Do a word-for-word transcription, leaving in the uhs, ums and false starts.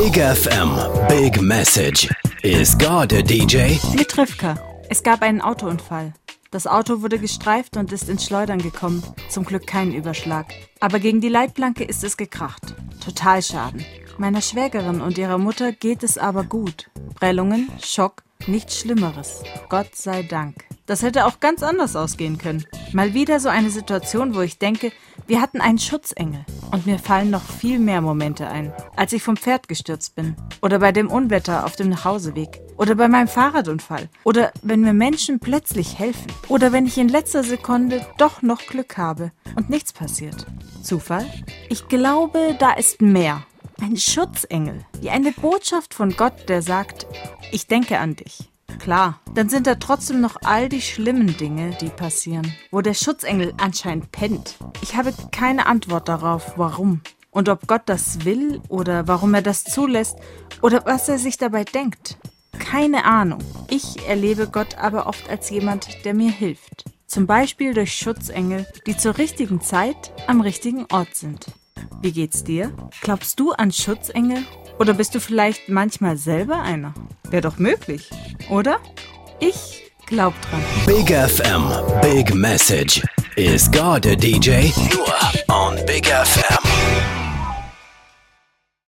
Big F M, Big Message. Is God a D J? Mit Rivka. Es gab einen Autounfall. Das Auto wurde gestreift und ist ins Schleudern gekommen. Zum Glück kein Überschlag. Aber gegen die Leitplanke ist es gekracht. Totalschaden. Meiner Schwägerin und ihrer Mutter geht es aber gut. Prellungen, Schock, nichts Schlimmeres. Gott sei Dank. Das hätte auch ganz anders ausgehen können. Mal wieder so eine Situation, wo ich denke, wir hatten einen Schutzengel. Und mir fallen noch viel mehr Momente ein, als ich vom Pferd gestürzt bin. Oder bei dem Unwetter auf dem Nachhauseweg. Oder bei meinem Fahrradunfall. Oder wenn mir Menschen plötzlich helfen. Oder wenn ich in letzter Sekunde doch noch Glück habe und nichts passiert. Zufall? Ich glaube, da ist mehr. Ein Schutzengel. Wie eine Botschaft von Gott, der sagt, ich denke an dich. Klar, dann sind da trotzdem noch all die schlimmen Dinge, die passieren, wo der Schutzengel anscheinend pennt. Ich habe keine Antwort darauf, warum. Und ob Gott das will oder warum er das zulässt oder was er sich dabei denkt. Keine Ahnung. Ich erlebe Gott aber oft als jemand, der mir hilft. Zum Beispiel durch Schutzengel, die zur richtigen Zeit am richtigen Ort sind. Wie geht's dir? Glaubst du an Schutzengel? Oder bist du vielleicht manchmal selber einer? Wäre doch möglich, oder? Ich glaub dran. Big F M, Big Message. Is God a D J? Nur on Big F M.